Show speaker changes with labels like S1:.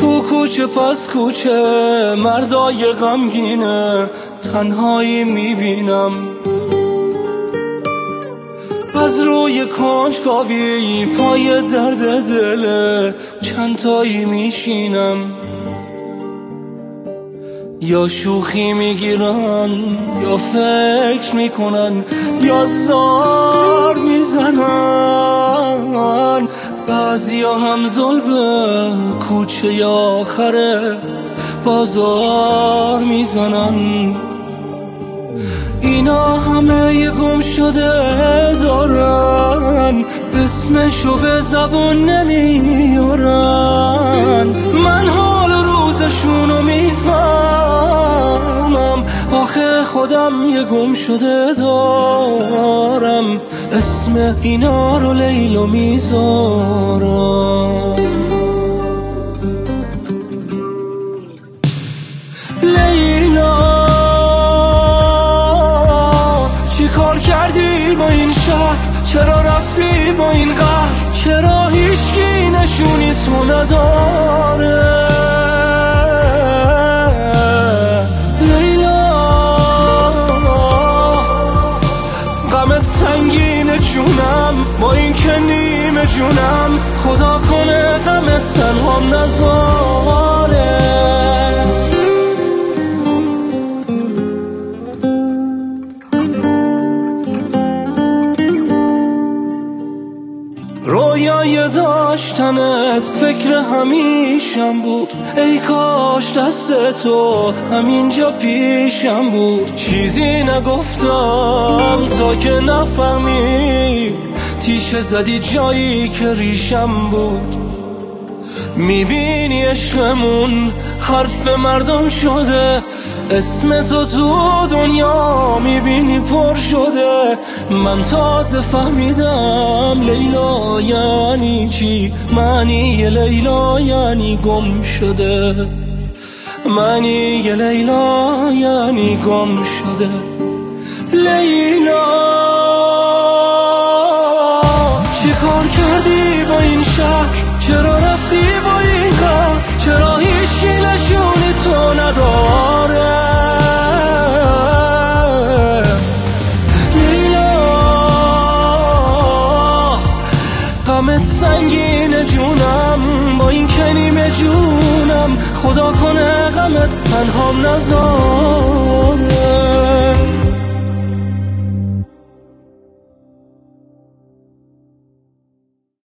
S1: تو کوچه پس کوچه مردای غمگینه تنهایی میبینم، از روی کنجکاوی پای درد دل چند تایی میشینم. یا شوخی میگیرن یا فکر میکنن یا زار میزنن، بعضیا هم ظلم کوچه یا آخر بازار میزنن. اینا همه یه گم شده دارن، اسمشو به زبون نمیارن. من حال روزشونو میفهمم، آخه خودم یه گم شده دارم، اسم اینا رو لیلا میذارم. لیلا چی کار کردی با این شهر؟ چرا رفتی با این قهر؟ چرا هیچکی نشونی تو نداره؟ لیلا غمت سنگینه جونم، با این که نیمه جونم، خدا کنه غمت تنهام نذاره. رویای داشتنت فکر همیشم بود، ای کاش دست تو همینجا پیشم بود. چیزی نگفتم تا که نفهمی، تیشه زدی جایی که ریشم بود. میبینی عشقمون حرف مردم شده، اسم تو دنیا میبینی پر شده. من تازه فهمیدم لیلا یعنی چی، معنی لیلا یعنی گم شده، معنی لیلا یعنی گم شده. لیلا چی کار کردی با این شهر؟ چرا رفتی با این کار؟ چرا هیچکی نشونی تو نداره؟ غمت سنگینه جونم، با این که نیمه جونم، خدا کنه غمت تنهام نذاره.